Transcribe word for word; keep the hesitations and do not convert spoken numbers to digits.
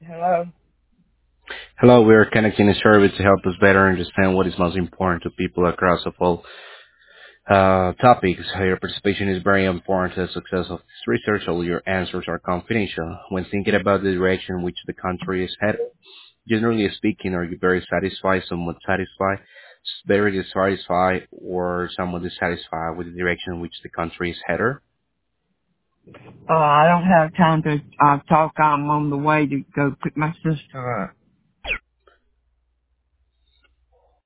Hello. Hello, we are connecting a survey to help us better understand what is most important to people across of all uh, topics. Your participation is very important to the success of this research. All your answers are confidential. When thinking about the direction which the country is headed, generally speaking, are you very satisfied, somewhat satisfied, very dissatisfied, or somewhat dissatisfied with the direction which the country is headed? Uh, I don't have time to uh, talk. I'm on the way to go pick my sister up.